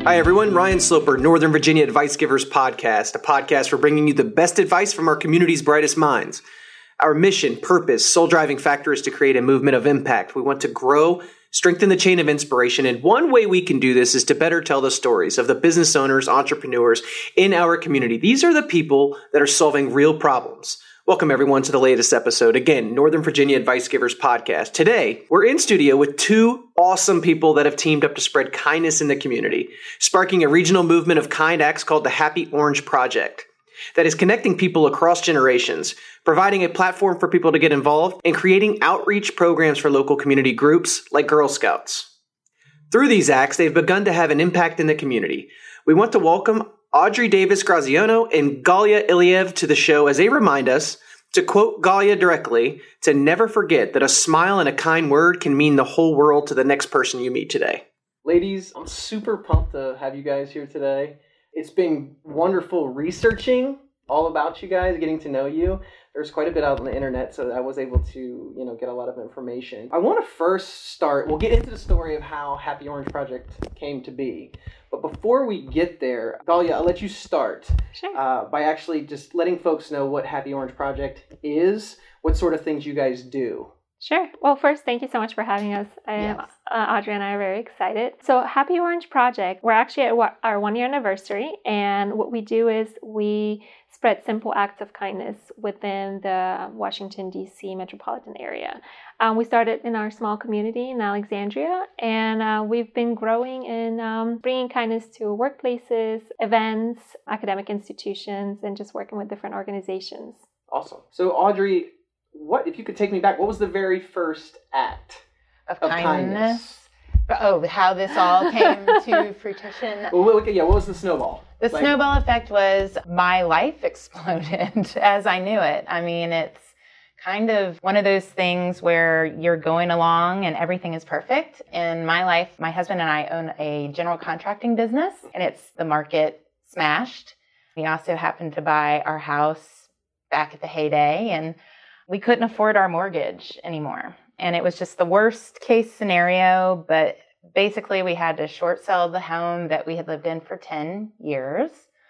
Hi everyone, Ryan Sloper, Northern Virginia Advice Givers Podcast, a podcast for bringing you the best advice from our community's brightest minds. Our mission, purpose, soul-driving factor is to create a movement of impact. We want to grow, strengthen the chain of inspiration, and one way we can do this is to better tell the stories of the business owners, entrepreneurs in our community. These are the people that are solving real problems. Welcome everyone to the latest episode. Again, Northern Virginia Advice Givers Podcast. Today, we're in studio with two awesome people that have teamed up to spread kindness in the community, sparking a regional movement of kind acts called the Happy Orange Project that is connecting people across generations, providing a platform for people to get involved, and creating outreach programs for local community groups like Girl Scouts. Through these acts, they've begun to have an impact in the community. We want to welcome Audrey Davis Graziano and Galia Iliev to the show as they remind us, to quote Galia directly, to never forget that a smile and a kind word can mean the whole world to the next person you meet today. Ladies, I'm super pumped to have you guys here today. It's been wonderful researching all about you guys, getting to know you. There's quite a bit out on the internet, so I was able to, get a lot of information. I want to first start, we'll get into the story of how Happy Orange Project came to be. But before we get there, Galia, I'll let you start. Sure. By actually just letting folks know what Happy Orange Project is, what sort of things you guys do. Sure. Well, first, thank you so much for having us. Yes. Audrey and I are very excited. So Happy Orange Project, we're actually at our 1-year anniversary. And what we do is we spread simple acts of kindness within the Washington, D.C. metropolitan area. We started in our small community in Alexandria, and we've been growing and bringing kindness to workplaces, events, academic institutions, and just working with different organizations. Awesome. So Audrey, what if you could take me back? What was the very first act of kindness? Oh, how this all came to fruition. Well, what was the snowball? The snowball effect was my life exploded as I knew it. I mean, it's kind of one of those things where you're going along and everything is perfect. In my life, my husband and I own a general contracting business, and the market smashed. We also happened to buy our house back at the heyday, and we couldn't afford our mortgage anymore. And it was just the worst case scenario, but basically we had to short sell the home that we had lived in for 10 years.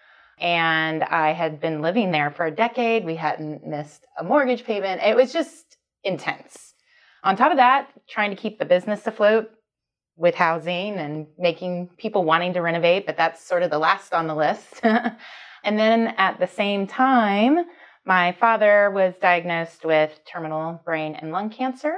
And I had been living there for a decade. We hadn't missed a mortgage payment. It was just intense. On top of that, trying to keep the business afloat with housing and making people wanting to renovate, but that's sort of the last on the list. And then at the same time, my father was diagnosed with terminal brain and lung cancer.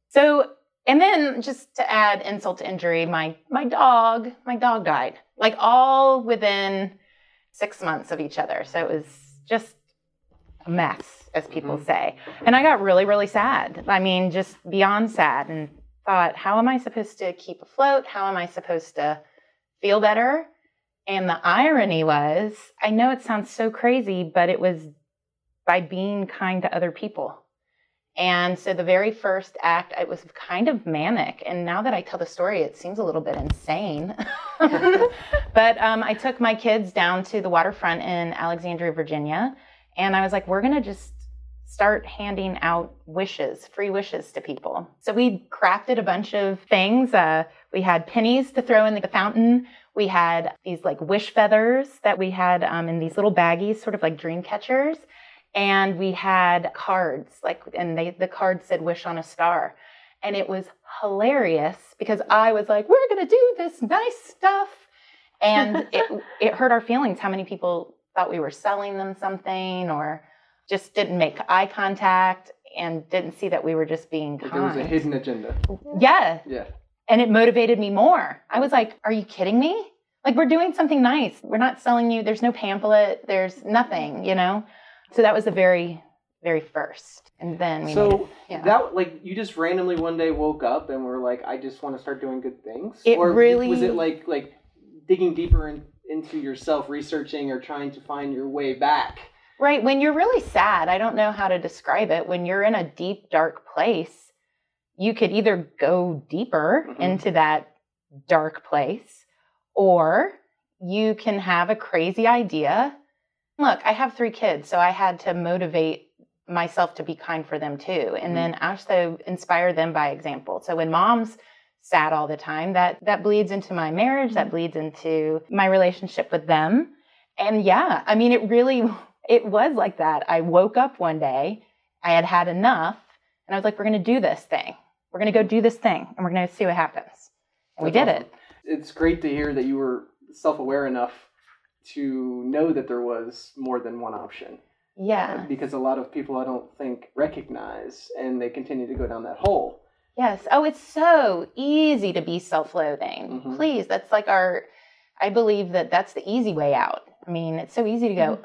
And then just to add insult to injury, my dog died, like all within 6 months of each other. So it was just a mess, as people say. And I got really, really sad. I mean, just beyond sad, and thought, how am I supposed to keep afloat? How am I supposed to feel better? And the irony was, I know it sounds so crazy, but it was by being kind to other people. And so the very first act, it was kind of manic. And now that I tell the story, it seems a little bit insane. But I took my kids down to the waterfront in Alexandria, Virginia. And I was like, we're going to just start handing out free wishes to people. So we crafted a bunch of things. We had pennies to throw in the fountain. We had these like wish feathers that we had in these little baggies, sort of like dream catchers. And we had cards, the card said "Wish on a Star," and it was hilarious because I was like, "We're gonna do this nice stuff," and it hurt our feelings how many people thought we were selling them something or just didn't make eye contact and didn't see that we were just being kind. There was a hidden agenda. Yeah. And it motivated me more. I was like, "Are you kidding me? Like, we're doing something nice. We're not selling you. There's no pamphlet. There's nothing, So that was the very, very first. And then that you just randomly one day woke up and were like, I just want to start doing good things? Was it like digging deeper into yourself, researching or trying to find your way back? Right. When you're really sad, I don't know how to describe it. When you're in a deep, dark place, you could either go deeper into that dark place, or you can have a crazy idea. Look, I have 3 kids, so I had to motivate myself to be kind for them too. And then also inspire them by example. So when moms sad all the time. That bleeds into my marriage, that bleeds into my relationship with them. And yeah, I mean, it was like that. I woke up one day, I had enough, and I was like, we're going to do this thing. We're going to go do this thing, and we're going to see what happens. And we did it. It's great to hear that you were self-aware enough to know that there was more than one option. Yeah. Because a lot of people, I don't think, recognize, and they continue to go down that hole. Yes. Oh, it's so easy to be self-loathing. Mm-hmm. Please, that's like I believe that's the easy way out. I mean, it's so easy to go,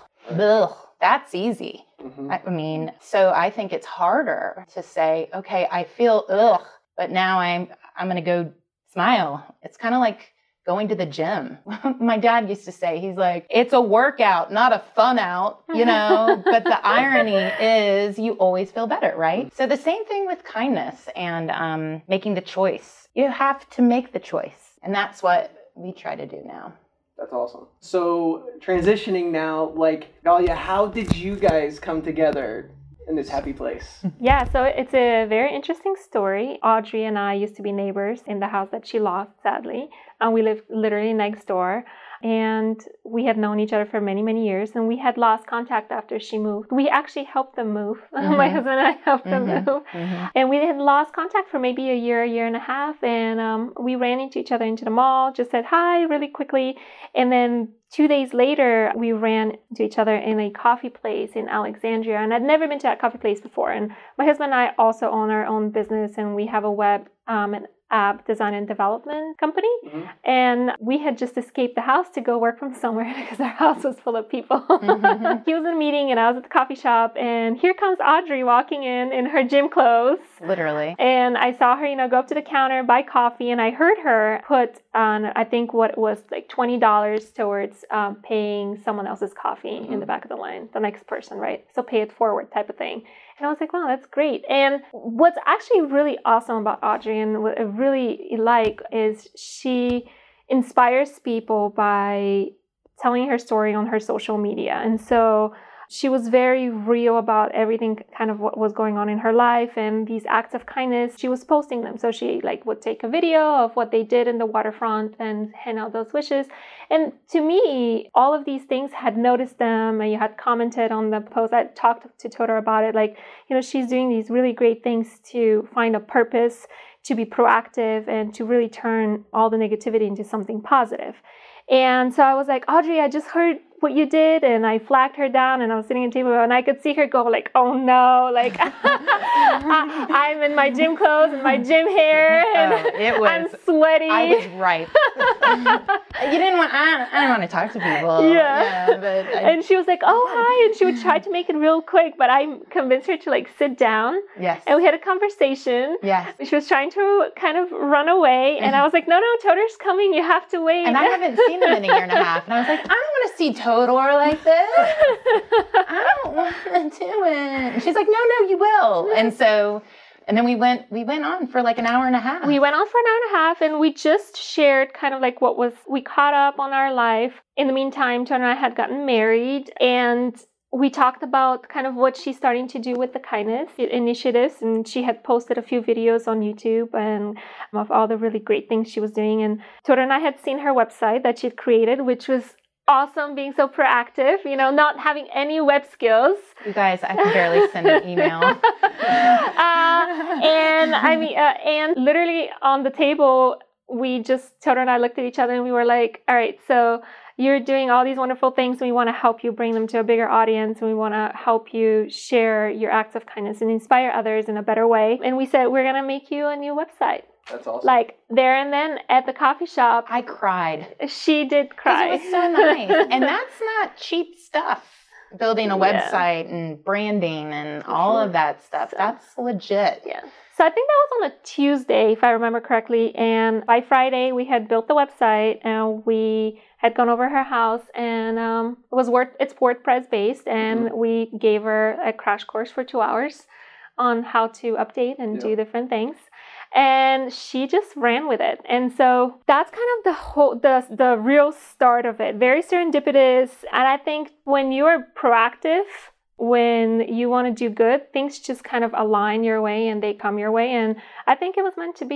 ugh, that's easy. Mm-hmm. I mean, so I think it's harder to say, okay, I feel ugh, but now I'm going to go smile. It's kind of like going to the gym. My dad used to say, he's like, it's a workout, not a fun out, you know, but the irony is you always feel better, right? So the same thing with kindness and making the choice. You have to make the choice. And that's what we try to do now. That's awesome. So transitioning now, like, Galia, how did you guys come together in this happy place? Yeah, so it's a very interesting story. Audrey and I used to be neighbors in the house that she lost, sadly. And we lived literally next door. And we had known each other for many, many years. And we had lost contact after she moved. We actually helped them move. Mm-hmm. My husband and I helped them move. Mm-hmm. And we had lost contact for maybe a year and a half. And we ran into each other into the mall, just said hi really quickly. And then 2 days later, we ran into each other in a coffee place in Alexandria. And I'd never been to that coffee place before. And my husband and I also own our own business. And we have a web and app design and development company. Mm-hmm. And we had just escaped the house to go work from somewhere because our house was full of people. Mm-hmm. He was in a meeting and I was at the coffee shop, and here comes Audrey walking in her gym clothes. Literally. And I saw her, go up to the counter, buy coffee, and I heard her put on, I think what was like $20 towards paying someone else's coffee in the back of the line, the next person, right? So pay it forward type of thing. And I was like, wow, that's great. And what's actually really awesome about Audrey and what I really like is she inspires people by telling her story on her social media. And so she was very real about everything, kind of what was going on in her life and these acts of kindness. She was posting them. So she would take a video of what they did in the waterfront and hand out those wishes. And to me, all of these things, had noticed them, and you had commented on the post. I talked to Todor about it. She's doing these really great things to find a purpose, to be proactive, and to really turn all the negativity into something positive. And so I was like, Audrey, I just heard what you did, and I flagged her down, and I was sitting at the table, and I could see her go like, oh no, I'm in my gym clothes and my gym hair, and I'm sweaty. I was ripe. I didn't want to talk to people. And she was like, oh, hi, and she would try to make it real quick, but I convinced her to sit down. Yes. And we had a conversation. Yes. She was trying to kind of run away, and I was like, no, Todor's coming, you have to wait. And I haven't seen him in a year and a half, and I was like, I don't want to see Todor like this. I don't want to do it. And she's like, no, you will. And then we went on for an hour and a half. We went on for an hour and a half, and we just shared kind of we caught up on our life. In the meantime, Todor and I had gotten married, and we talked about kind of what she's starting to do with the kindness initiatives. And she had posted a few videos on YouTube and of all the really great things she was doing. And Todor and I had seen her website that she'd created, which was awesome, being so proactive, not having any web skills. You guys, I can barely send an email. And literally on the table, Todor and I looked at each other and we were like, all right, so you're doing all these wonderful things. We want to help you bring them to a bigger audience. And we want to help you share your acts of kindness and inspire others in a better way. And we said, we're going to make you a new website. That's awesome. There and then at the coffee shop. I cried. She did cry. It was so nice. And that's not cheap stuff. Building a website and branding and all of that stuff. That's legit. Yeah. So I think that was on a Tuesday, if I remember correctly. And by Friday, we had built the website, and we had gone over her house, and it's WordPress based. And we gave her a crash course for 2 hours on how to update and do different things. And she just ran with it. And so that's kind of the real start of it. Very serendipitous. And I think when you're proactive, when you want to do good, things just kind of align your way and they come your way. And I think it was meant to be.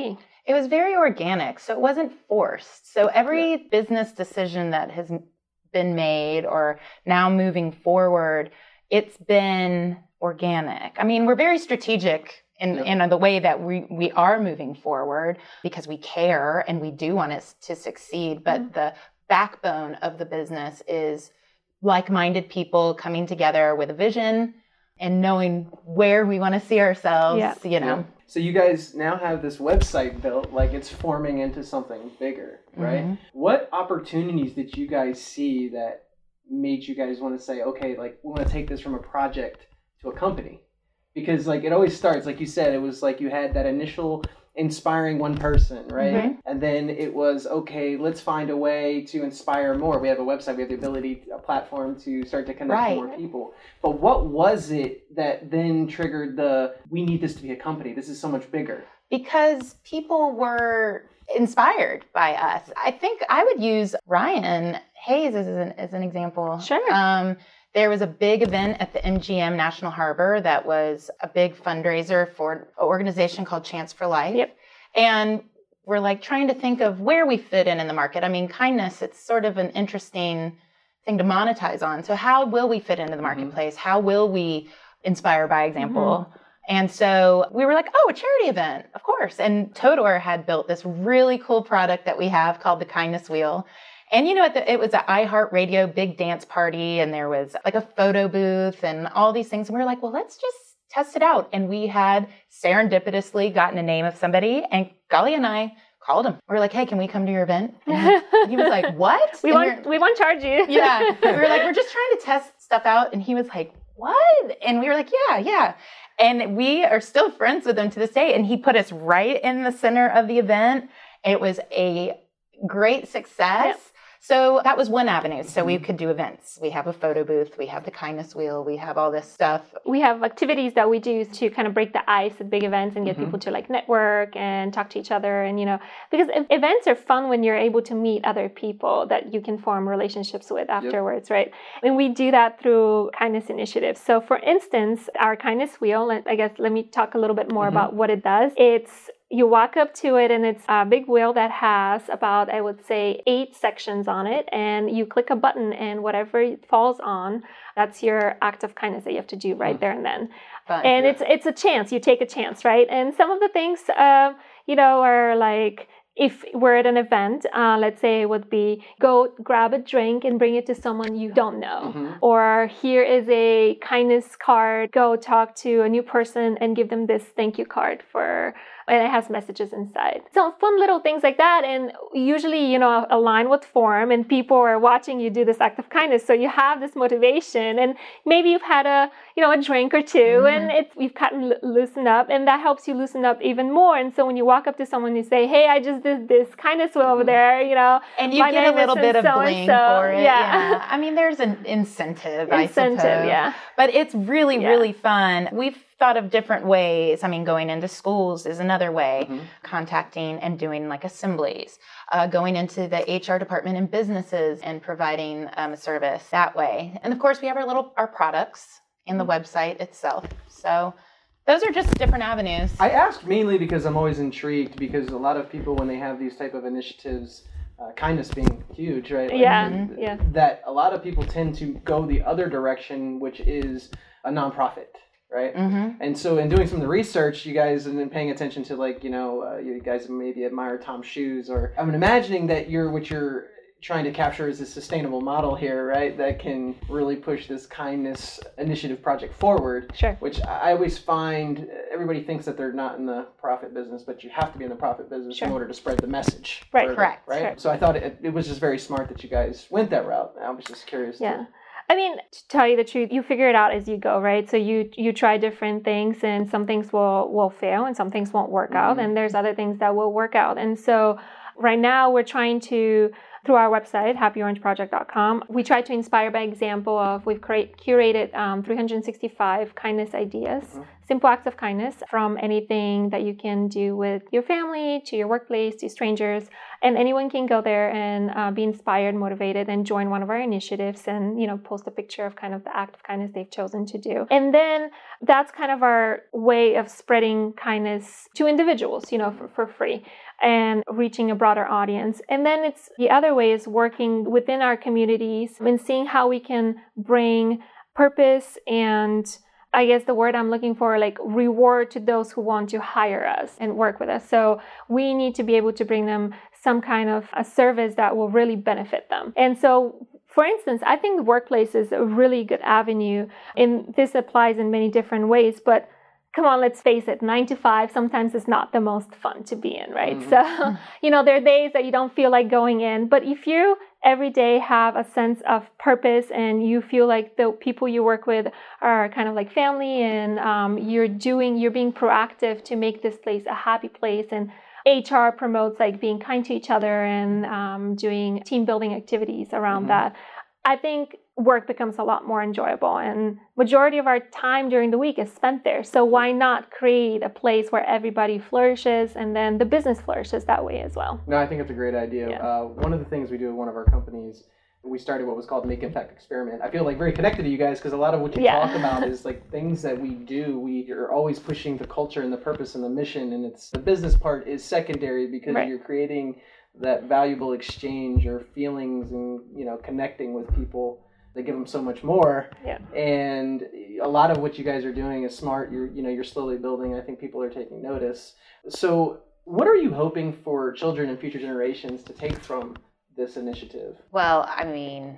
It was very organic, so it wasn't forced. So every business decision that has been made or now moving forward, it's been organic. I mean, we're very strategic in the way that we are moving forward because we care and we do want it to succeed. But the backbone of the business is like-minded people coming together with a vision and knowing where we want to see ourselves, you know. Yeah. So you guys now have this website built, like it's forming into something bigger, right? Mm-hmm. What opportunities did you guys see that made you guys want to say, okay, like we want to take this from a project to a company? Because like it always starts, like you said, it was like you had that initial inspiring one person, right? Mm-hmm. And then it was, okay, let's find a way to inspire more. We have a website, we have the ability, a platform to start to connect to more people. But what was it that then triggered we need this to be a company? This is so much bigger. Because people were inspired by us. I think I would use Ryan Hayes as an example. Sure. There was a big event at the MGM National Harbor that was a big fundraiser for an organization called Chance for Life. Yep. And we're like trying to think of where we fit in the market. I mean, kindness, it's sort of an interesting thing to monetize on. So how will we fit into the marketplace? How will we inspire by example? And so we were like, oh, a charity event, of course. And Todor had built this really cool product that we have called the Kindness Wheel. And, you know, it was an iHeartRadio big dance party, and there was like a photo booth and all these things. And we were like, well, let's just test it out. And we had serendipitously gotten a name of somebody, and Gali and I called him. We were like, hey, can we come to your event? And he was like, what? We won't charge you. Yeah. We were like, we're just trying to test stuff out. And he was like, what? And we were like, yeah. And we are still friends with him to this day. And he put us right in the center of the event. It was a great success. Yep. So that was one avenue. So we could do events. We have a photo booth. We have the Kindness Wheel. We have all this stuff. We have activities that we do to kind of break the ice at big events and get people to like network and talk to each other. And, you know, because events are fun when you're able to meet other people that you can form relationships with afterwards, right? And we do that through kindness initiatives. So for instance, our Kindness Wheel, I guess, let me talk a little bit more about what it does. You walk up to it and it's a big wheel that has about, I would say, 8 sections on it. And you click a button and whatever it falls on, that's your act of kindness that you have to do right there and then. Fun. And it's a chance. You take a chance, right? And some of the things, are like, if we're at an event, let's say it would be go grab a drink and bring it to someone you don't know. Or here is a kindness card, go talk to a new person and give them this thank you card and it has messages inside. So fun little things like that. And usually, align with form and people are watching you do this act of kindness. So you have this motivation and maybe you've had a drink or two and you've gotten loosened up and that helps you loosen up even more. And so when you walk up to someone, you say, hey, I just did this kindness wheel over there, And you get a little bit of bling for it. Yeah. I mean, there's an incentive, I suppose. Yeah. But it's really, really fun. We've thought of different ways. I mean, going into schools is another way, contacting and doing like assemblies, going into the HR department in businesses and providing a service that way. And of course, we have our products in the website itself. So those are just different avenues. I asked mainly because I'm always intrigued because a lot of people, when they have these type of initiatives, kindness being huge, right? That a lot of people tend to go the other direction, which is a nonprofit. Right? And so in doing some of the research, you guys have been paying attention to you guys maybe admire Tom's shoes, or I'm imagining that what you're trying to capture is a sustainable model here, right? That can really push this kindness initiative project forward. Sure. Which I always find everybody thinks that they're not in the profit business, but you have to be in the profit business in order to spread the message. Right. Further, Correct. Right. Correct. So I thought it was just very smart that you guys went that route. I was just curious. Yeah. I mean, to tell you the truth, you figure it out as you go, right? So you try different things and some things will fail and some things won't work out. And there's other things that will work out. And so right now we're trying to, through our website, happyorangeproject.com, we try to inspire by example of, we've curated 365 kindness ideas, simple acts of kindness from anything that you can do with your family, to your workplace, to strangers. And anyone can go there and be inspired, motivated, and join one of our initiatives and, post a picture of kind of the act of kindness they've chosen to do. And then that's kind of our way of spreading kindness to individuals, for free and reaching a broader audience. And then it's the other way is working within our communities and seeing how we can bring purpose and, I guess the word I'm looking for, like reward to those who want to hire us and work with us. So we need to be able to bring them some kind of a service that will really benefit them. And so, for instance, I think the workplace is a really good avenue, and this applies in many different ways, but come on, let's face it, 9 to 5 sometimes is not the most fun to be in, right? So, there are days that you don't feel like going in, but if you every day have a sense of purpose and you feel like the people you work with are kind of like family and you're being proactive to make this place a happy place, and HR promotes like being kind to each other and doing team building activities around that, I think work becomes a lot more enjoyable, and majority of our time during the week is spent there. So why not create a place where everybody flourishes and then the business flourishes that way as well? No, I think it's a great idea. Yeah. One of the things we do at one of our companies, we started what was called Make Impact Experiment. I feel like very connected to you guys because a lot of what you talk about is like things that we do. We are always pushing the culture and the purpose and the mission, and it's the business part is secondary because you're creating that valuable exchange or feelings and connecting with people. They give them so much more. Yeah. And a lot of what you guys are doing is smart. You're slowly building. I think people are taking notice. So what are you hoping for children and future generations to take from this initiative? Well, I mean,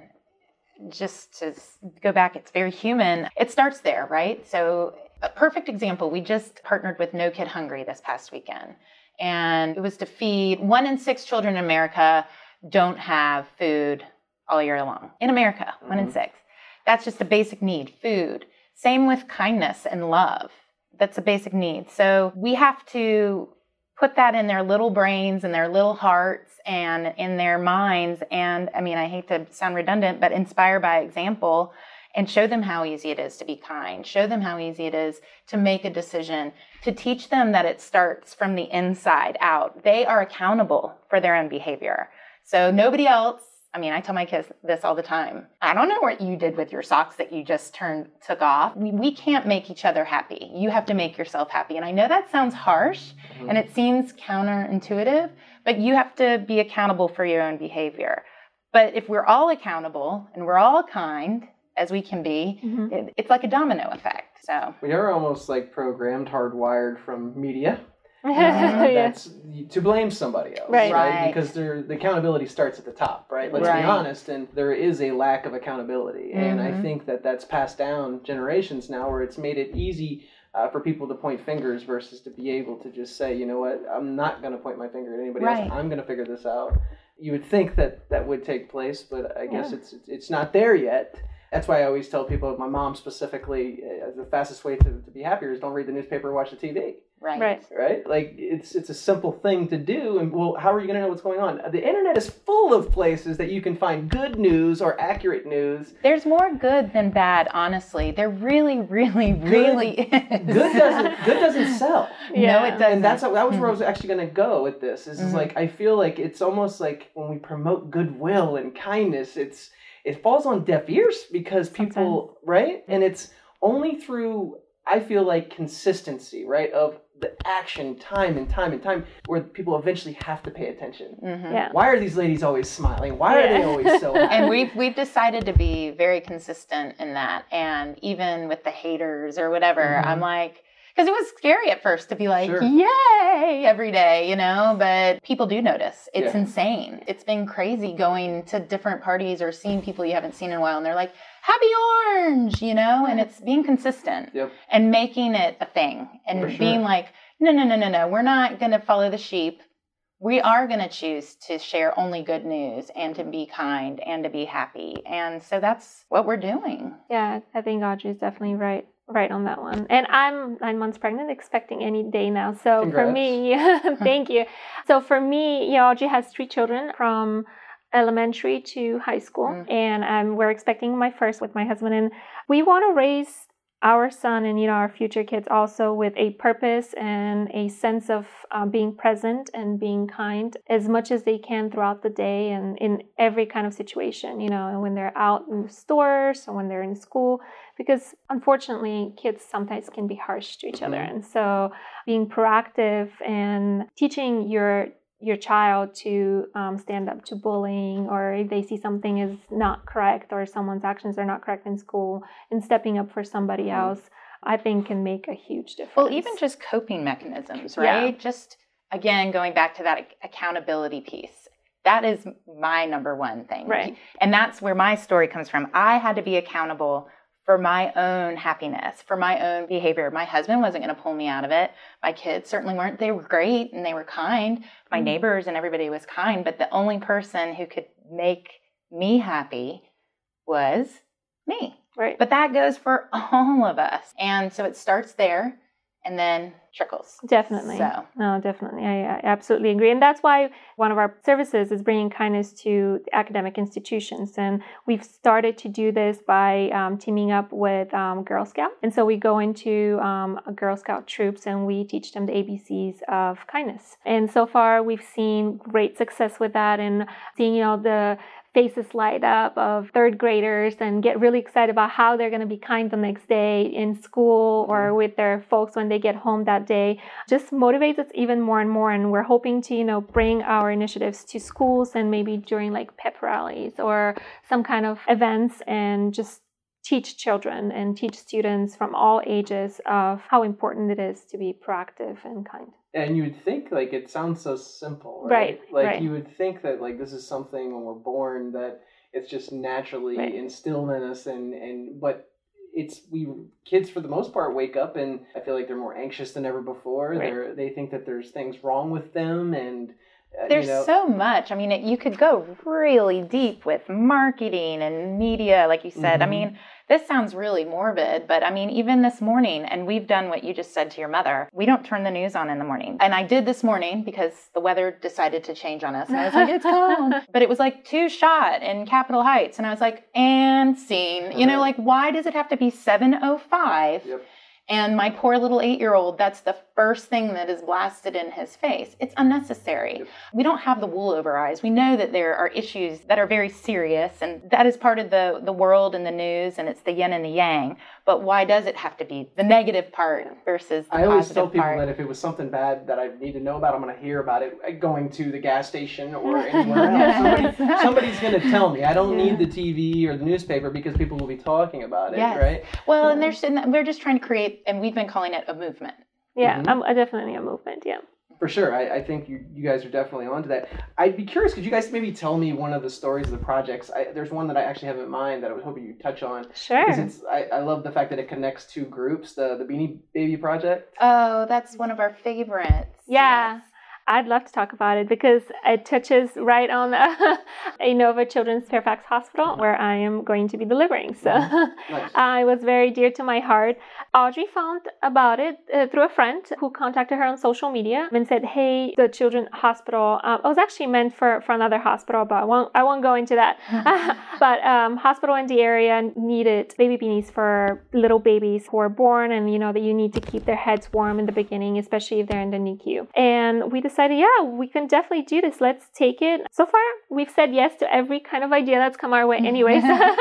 just to go back, it's very human. It starts there, right? So a perfect example, we just partnered with No Kid Hungry this past weekend. And it was to feed 1 in 6 children in America don't have food all year long. In America, 1 in 6. That's just a basic need, food. Same with kindness and love. That's a basic need. So we have to put that in their little brains and their little hearts and in their minds. And I mean, I hate to sound redundant, but inspire by example and show them how easy it is to be kind. Show them how easy it is to make a decision, to teach them that it starts from the inside out. They are accountable for their own behavior. So nobody else, I mean, I tell my kids this all the time. I don't know what you did with your socks that you just took off. We can't make each other happy. You have to make yourself happy. And I know that sounds harsh and it seems counterintuitive, but you have to be accountable for your own behavior. But if we're all accountable and we're all kind, as we can be, it's like a domino effect. So we are almost like programmed, hardwired from media. That's to blame somebody else, right? Because the accountability starts at the top, right? Let's be honest, and there is a lack of accountability, and I think that's passed down generations now, where it's made it easy for people to point fingers versus to be able to just say, you know what, I'm not going to point my finger at anybody else. I'm going to figure this out. You would think that would take place, but I guess it's not there yet. That's why I always tell people, my mom specifically, the fastest way to be happier is don't read the newspaper or watch the TV. Right? Like, it's a simple thing to do, and well, how are you going to know what's going on? The internet is full of places that you can find good news or accurate news. There's more good than bad, honestly. There really, really, really is. Good doesn't sell. No, it doesn't. And that was where I was actually going to go with this. Is like, I feel like it's almost like when we promote goodwill and kindness, it falls on deaf ears because people, right? And it's only through, I feel like, consistency, right, of the action time and time and time, where people eventually have to pay attention. Why are these ladies always smiling? Why are they always so happy? And we've decided to be very consistent in that. And even with the haters or whatever, I'm like, because it was scary at first to be like, yay, every day, but people do notice. It's insane. It's been crazy going to different parties or seeing people you haven't seen in a while, and they're like, happy orange, and it's being consistent and making it a thing and being like, no, we're not going to follow the sheep. We are going to choose to share only good news and to be kind and to be happy. And so that's what we're doing. Yeah, I think Audrey's definitely right on that one. And I'm 9 months pregnant, expecting any day now. So Congrats. For me, thank you. So for me, Audrey has 3 children from elementary to high school, and we're expecting my first with my husband, and we want to raise our son and, our future kids also with a purpose and a sense of being present and being kind as much as they can throughout the day and in every kind of situation, and when they're out in the stores or when they're in school, because unfortunately kids sometimes can be harsh to each other. And so being proactive and teaching your child to stand up to bullying, or if they see something is not correct or someone's actions are not correct in school, and stepping up for somebody else, I think can make a huge difference. Well, even just coping mechanisms, right? Yeah. Just, again, going back to that accountability piece. That is my number one thing. Right. And that's where my story comes from. I had to be accountable for my own happiness, for my own behavior. My husband wasn't going to pull me out of it. My kids certainly weren't. They were great and they were kind. My neighbors and everybody was kind. But the only person who could make me happy was me. Right. But that goes for all of us. And so it starts there and then trickles. Definitely. So. No, definitely. I absolutely agree. And that's why one of our services is bringing kindness to academic institutions. And we've started to do this by teaming up with Girl Scouts. And so we go into Girl Scout troops and we teach them the ABCs of kindness. And so far we've seen great success with that, and seeing, the faces light up of third graders and get really excited about how they're going to be kind the next day in school or with their folks when they get home that day, just motivates us even more and more. And we're hoping to, bring our initiatives to schools and maybe during like pep rallies or some kind of events, and just teach children and teach students from all ages of how important it is to be proactive and kind. And you would think, it sounds so simple, right? Right. You would think that, this is something when we're born that it's just naturally instilled in us, but kids for the most part wake up and I feel like they're more anxious than ever before. Right. They think that there's things wrong with them, and there's so much. I mean, you could go really deep with marketing and media, like you said. I mean, this sounds really morbid, but I mean, even this morning, and we've done what you just said to your mother, we don't turn the news on in the morning. And I did this morning because the weather decided to change on us. And I was like, it's cold. But it was like 2 shot in Capitol Heights. And I was like, and scene. Why does it have to be 7:05? Yep. And my poor little 8-year-old, that's the first thing that is blasted in his face. It's unnecessary. Yep. We don't have the wool over our eyes. We know that there are issues that are very serious, and that is part of the world and the news, and it's the yin and the yang. But why does it have to be the negative part versus the positive part? I always tell people that if it was something bad that I need to know about, I'm going to hear about it going to the gas station or anywhere else. Somebody's going to tell me. I don't need the TV or the newspaper because people will be talking about it, right? Well, and we're just trying to create, and we've been calling it a movement. Yeah, definitely a movement, yeah. For sure. I think you guys are definitely onto that. I'd be curious, could you guys maybe tell me one of the stories of the projects? There's one that I actually have in mind that I was hoping you'd touch on. Sure. Because I love the fact that it connects 2 groups, the Beanie Baby Project. Oh, that's one of our favorites. Yeah. Yes. I'd love to talk about it because it touches right on Inova Children's Fairfax Hospital, where I am going to be delivering. So Nice. It was very dear to my heart. Audrey found about it through a friend who contacted her on social media and said, hey, the Children's Hospital, it was actually meant for another hospital, but I won't go into that. But hospital in the area needed baby beanies for little babies who are born, and that you need to keep their heads warm in the beginning, especially if they're in the NICU. And we decided, we can definitely do this. Let's take it. So far, we've said yes to every kind of idea that's come our way anyways.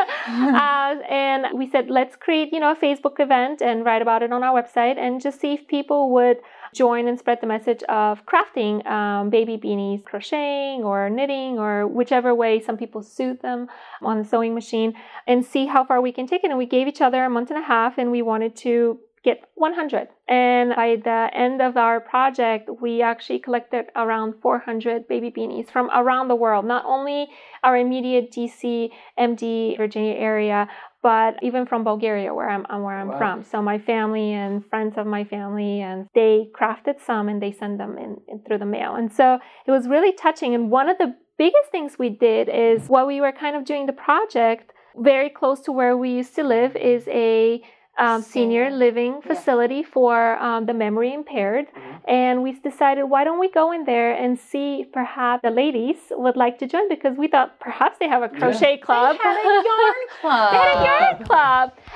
And we said, let's create, a Facebook event and write about it on our website and just see if people would join and spread the message of crafting baby beanies, crocheting or knitting or whichever way some people suit them on the sewing machine, and see how far we can take it. And we gave each other a month and a half, and we wanted to get 100. And by the end of our project, we actually collected around 400 baby beanies from around the world, not only our immediate DC, MD, Virginia area, but even from Bulgaria, where I'm Wow. from. So my family and friends of my family, and they crafted some and they send them in through the mail. And so it was really touching. And one of the biggest things we did is, while we were kind of doing the project, very close to where we used to live is a senior living facility for the memory impaired. And we decided, why don't we go in there and see if perhaps the ladies would like to join, because we thought perhaps they have a crochet club. They had a yarn club. They had a yarn club.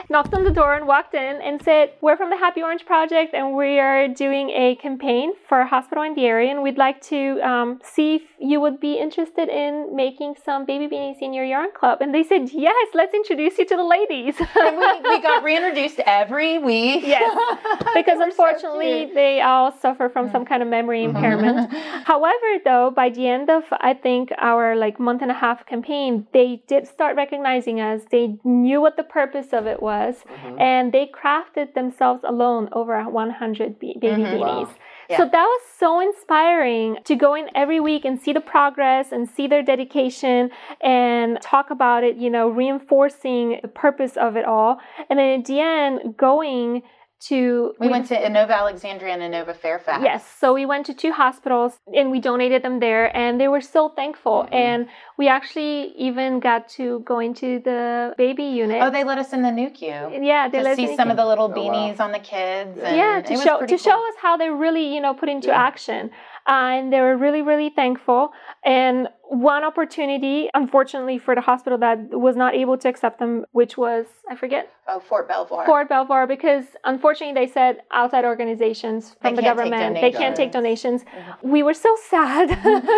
knocked on the door and walked in and said, we're from the Happy Orange Project and we are doing a campaign for a hospital in the area and we'd like to see if you would be interested in making some baby beanies in your yarn club. And they said, yes, let's introduce you to the ladies. And we got reintroduced every week. Yes, because unfortunately they all suffer from some kind of memory impairment. However, though, by the end of, I think, our month and a half campaign, they did start recognizing us. They knew what the purpose of it was, and they crafted themselves alone over 100 baby beanies. Wow. Yeah. So that was so inspiring to go in every week and see the progress and see their dedication and talk about it, reinforcing the purpose of it all. And then at the end, going to... We went to Inova Alexandria and Inova Fairfax. Yes. So we went to 2 hospitals and we donated them there and they were so thankful. And we actually even got to go into the baby unit. Oh, they let us in the NICU. Yeah. They let us see some of the little beanies on the kids. And yeah. To show us how they really, put into action. And they were really, really thankful. And one opportunity, unfortunately, for the hospital that was not able to accept them, which was, I forget. Oh, Fort Belvoir. Fort Belvoir, because unfortunately they said outside organizations from the government, they can't take donations. We were so sad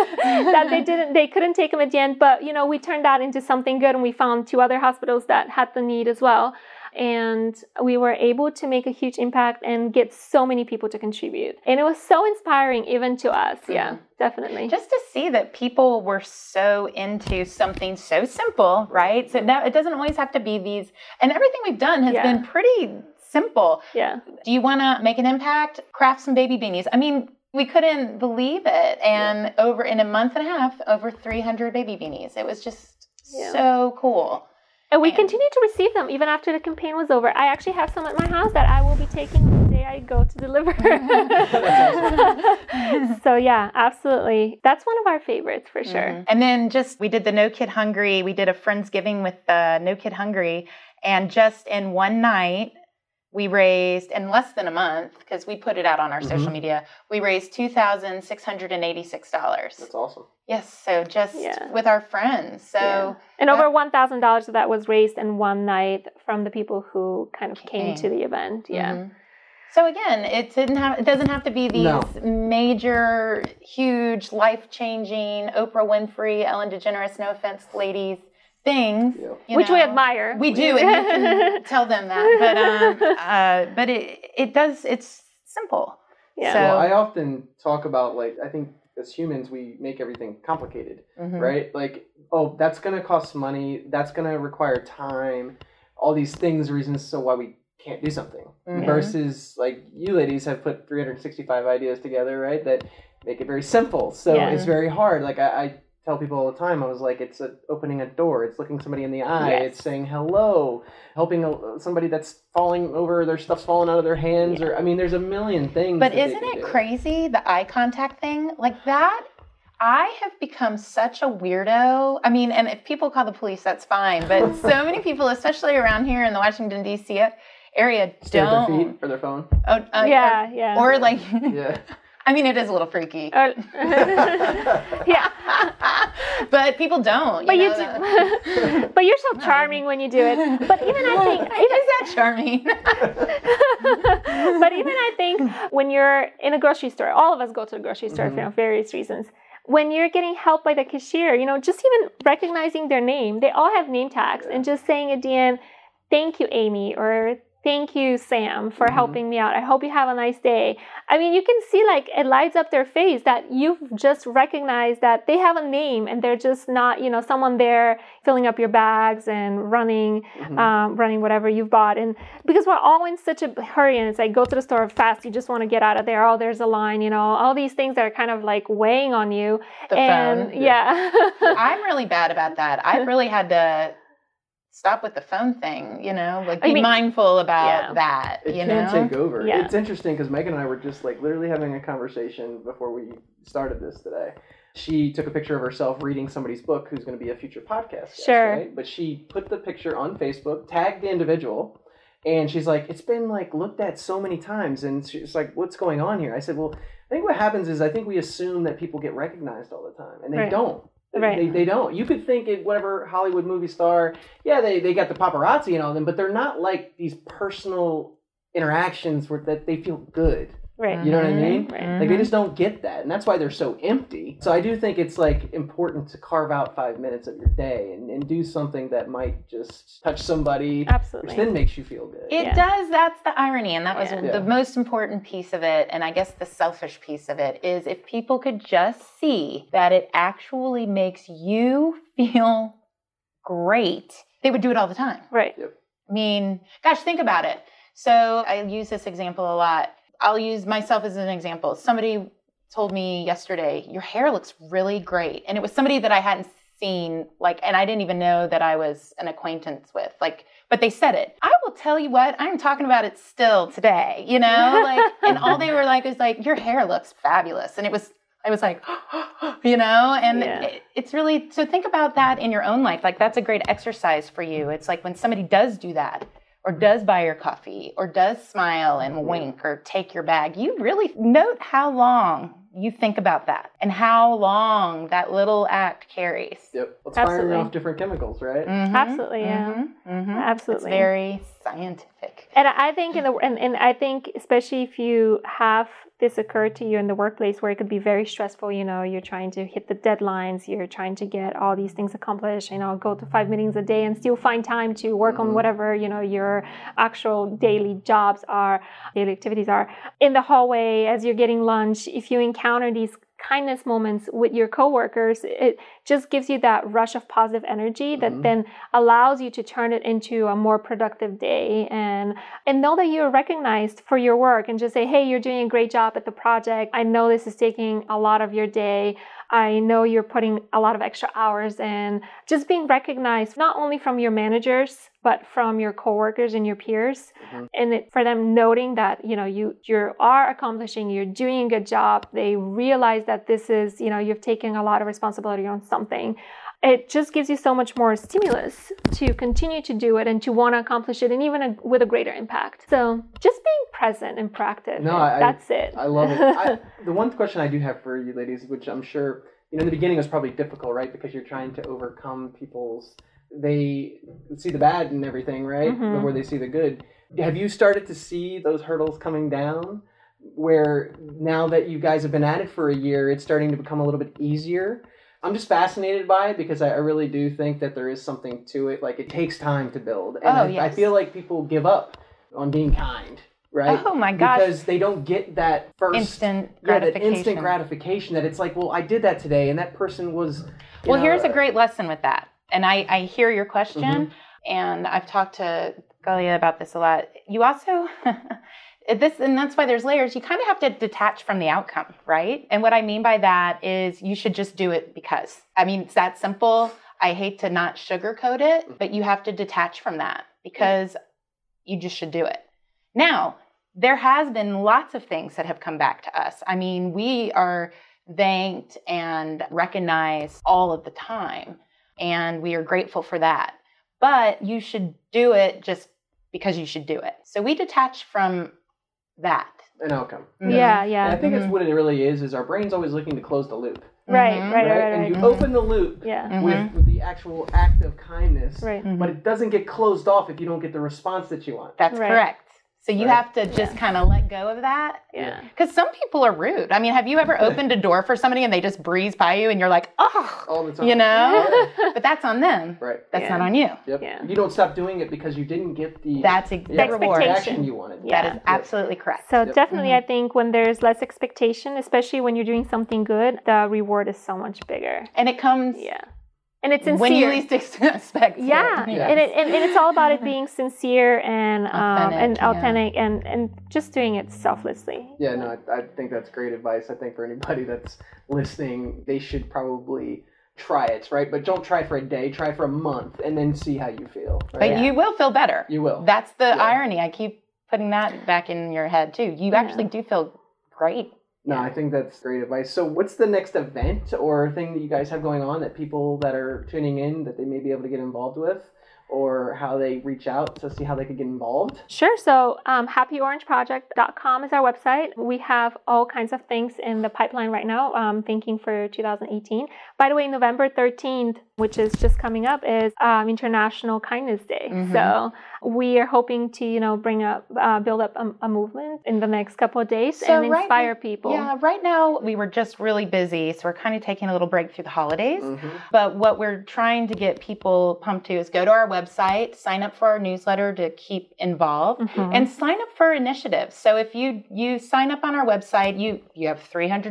that they couldn't take them at the end. But, we turned that into something good and we found 2 other hospitals that had the need as well. And we were able to make a huge impact and get so many people to contribute. And it was so inspiring even to us. Yeah, definitely. Just to see that people were so into something so simple, right? So now it doesn't always have to be these, and everything we've done has been pretty simple. Yeah. Do you want to make an impact? Craft some baby beanies. I mean, we couldn't believe it. And over in a month and a half, over 300 baby beanies. It was just so cool. And we continue to receive them even after the campaign was over. I actually have some at my house that I will be taking on the day I go to deliver. So yeah, absolutely. That's one of our favorites for sure. And then we did the No Kid Hungry. We did a Friendsgiving with No Kid Hungry. And just in one night, we raised, in less than a month, because we put it out on our social media, we raised $2,686. That's awesome. Yes, so just with our friends. So and over $1,000 of that was raised in one night from the people who kind of came to the event. Yeah. So again, it doesn't have to be these major, huge, life-changing Oprah Winfrey, Ellen DeGeneres, no offense, ladies, things, which we admire. We do, and you can tell them that. But it's simple. Yeah. So, well, I often talk about I think as humans we make everything complicated, right? That's going to cost money, that's going to require time, all these reasons so why we can't do something. Versus you ladies have put 365 ideas together, right? That make it very simple. So it's very hard. I tell people all the time, I was it's opening a door, it's looking somebody in the eye, it's saying hello, helping somebody that's falling over, their stuff's falling out of their hands, or there's a million things. But isn't it crazy, the eye contact thing? That, I have become such a weirdo. And if people call the police, that's fine. But so many people, especially around here in the Washington, D.C. area, stare at their feet or their phone. Or yeah. It is a little freaky. Yeah. But people don't. But but you're so charming when you do it. But even I think... Is that charming? But even I think when you're in a grocery store, all of us go to the grocery store for various reasons. When you're getting helped by the cashier, just even recognizing their name, they all have name tags, and just saying at the end, thank you, Amy, or thank you, Sam, for helping me out. I hope you have a nice day. You can see it lights up their face that you've just recognized that they have a name and they're just not, someone there filling up your bags and running whatever you've bought. And because we're all in such a hurry and it's go to the store fast, you just want to get out of there. Oh, there's a line, all these things that are kind of weighing on you. The phone. Yeah. I'm really bad about that. I've really had to stop with the phone thing, be mindful about that, It can take over. Yeah. It's interesting because Megan and I were just literally having a conversation before we started this today. She took a picture of herself reading somebody's book who's going to be a future podcast guest, right? But she put the picture on Facebook, tagged the individual, and she's it's been looked at so many times, and she's what's going on here? I said, well, I think what happens is I think we assume that people get recognized all the time, and they don't. Right. They don't. You could think whatever Hollywood movie star, they got the paparazzi and all them, but they're not like these personal interactions that they feel good. Right. You know what I mean? Right. Like they just don't get that, and that's why they're so empty. So I do think it's like important to carve out 5 minutes of your day and do something that might just touch somebody, Absolutely. which then makes you feel good. It does. That's the irony, and that was Yeah. the most important piece of it, and I guess the selfish piece of it is if people could just see that it actually makes you feel great, they would do it all the time. Right. Yep. I mean, gosh, think about it. So I use this example a lot. I'll use myself as an example. Somebody told me yesterday, your hair looks really great. And it was somebody that I hadn't seen, and I didn't even know that I was an acquaintance with, but they said it. I will tell you what, I'm talking about it still today, and all they were like, was like, your hair looks fabulous. And I was like, and it's really, so think about that in your own life. Like that's a great exercise for you. It's like when somebody does do that, or does buy your coffee, or does smile and wink, or take your bag, you really note how long you think about that and how long that little act carries. Yep. It's firing off different chemicals, right? Mm-hmm. Absolutely, yeah. Mm-hmm. Absolutely. It's very scientific. And I think and I think especially if you have this occur to you in the workplace where it could be very stressful, you're trying to hit the deadlines, you're trying to get all these things accomplished, go to 5 meetings a day and still find time to work on whatever, your actual daily jobs are, daily activities are. In the hallway, as you're getting lunch, if you encounter these kindness moments with your coworkers, it just gives you that rush of positive energy that then allows you to turn it into a more productive day and know that you're recognized for your work and just say, hey, you're doing a great job at the project. I know this is taking a lot of your day. I know you're putting a lot of extra hours in. Just being recognized not only from your managers, but from your coworkers and your peers. And for them noting that, you are accomplishing, you're doing a good job. They realize that this is, you've taken a lot of responsibility on something. It just gives you so much more stimulus to continue to do it and to want to accomplish it, and even with a greater impact. So just being present and proactive. That's it. I love it. The one question I do have for you ladies, which I'm sure, in the beginning was probably difficult, right? Because you're trying to overcome they see the bad and everything, right? Before they see the good. Have you started to see those hurdles coming down? Where now that you guys have been at it for a year, it's starting to become a little bit easier? I'm just fascinated by it because I really do think that there is something to it. Like it takes time to build. And I feel like people give up on being kind, right? Oh my gosh. Because they don't get that first instant gratification. That instant gratification that it's like, well, I did that today and that person was... Here's a great lesson with that. And I hear your question and I've talked to Galia about this a lot. You also... and that's why there's layers. You kind of have to detach from the outcome, right? And what I mean by that is you should just do it because. I mean, it's that simple. I hate to not sugarcoat it, but you have to detach from that because you just should do it. Now, there has been lots of things that have come back to us. I mean, we are thanked and recognized all of the time, and we are grateful for that. But you should do it just because you should do it. So we detach from that. An outcome. Yeah. And I think that's what it really is our brain's always looking to close the loop. Right. And you open the loop with the actual act of kindness, but it doesn't get closed off if you don't get the response that you want. That's correct. So you have to just kind of let go of that. Yeah. Because some people are rude. I mean, have you ever opened a door for somebody and they just breeze by you and you're like, oh, all the time. But that's on them. Right. That's not on you. Yep. Yeah. You don't stop doing it because you didn't get the reward. action you wanted. That is absolutely correct. So definitely, I think when there's less expectation, especially when you're doing something good, the reward is so much bigger. And it comes... And it's sincere. When you least expect it. And it's all about it being sincere and authentic and just doing it selflessly. Yeah, no, I think that's great advice. I think for anybody that's listening, they should probably try it, right? But don't try for a day, try for a month, and then see how you feel. Right? But you will feel better. You will. That's the irony. I keep putting that back in your head, too. You actually do feel great. No, I think that's great advice. So what's the next event or thing that you guys have going on that people that are tuning in that they may be able to get involved with? or how they reach out to see how they could get involved? Sure. So happyorangeproject.com is our website. We have all kinds of things in the pipeline right now, thinking for 2018. By the way, November 13th, which is just coming up, is International Kindness Day. Mm-hmm. So we are hoping to, build up a movement in the next couple of days and inspire people. Yeah, right now we were just really busy, so we're kind of taking a little break through the holidays. Mm-hmm. But what we're trying to get people pumped to is go to our website, sign up for our newsletter to keep involved, mm-hmm. and sign up for initiatives. So if you sign up on our website, you have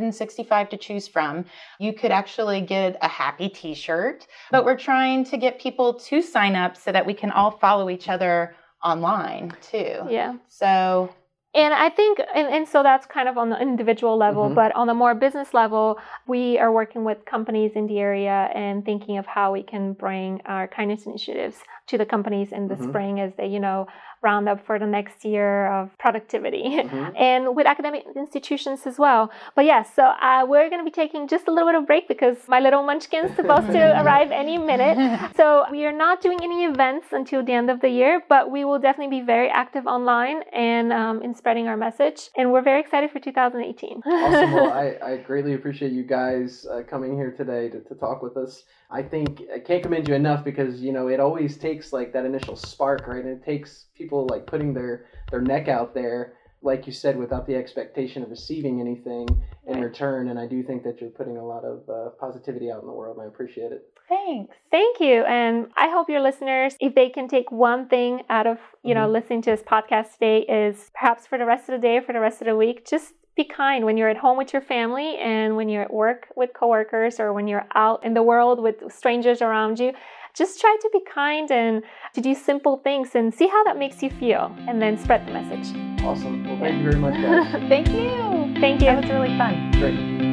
365 to choose from. You could actually get a happy t-shirt, but we're trying to get people to sign up so that we can all follow each other online too. Yeah. So... And I think, and so that's kind of on the individual level, mm-hmm. but on the more business level, we are working with companies in the area and thinking of how we can bring our kindness initiatives to the companies in the mm-hmm. spring as they, round up for the next year of productivity mm-hmm. and with academic institutions as well. But yes, so we're going to be taking just a little bit of break because my little munchkin's supposed to arrive any minute. So we are not doing any events until the end of the year, but we will definitely be very active online and in spreading our message. And we're very excited for 2018. Awesome. Well, I greatly appreciate you guys coming here today to talk with us. I think I can't commend you enough because, it always takes like that initial spark, right? And it takes people like putting their neck out there, like you said, without the expectation of receiving anything in return. And I do think that you're putting a lot of positivity out in the world, and I appreciate it. Thanks. Thank you. And I hope your listeners, if they can take one thing out of, mm-hmm. listening to this podcast today, is perhaps for the rest of the day, for the rest of the week, just be kind when you're at home with your family and when you're at work with coworkers or when you're out in the world with strangers around you. Just try to be kind and to do simple things and see how that makes you feel and then spread the message. Awesome. Well, thank you very much, guys. Thank you. Thank you. That was really fun. Great.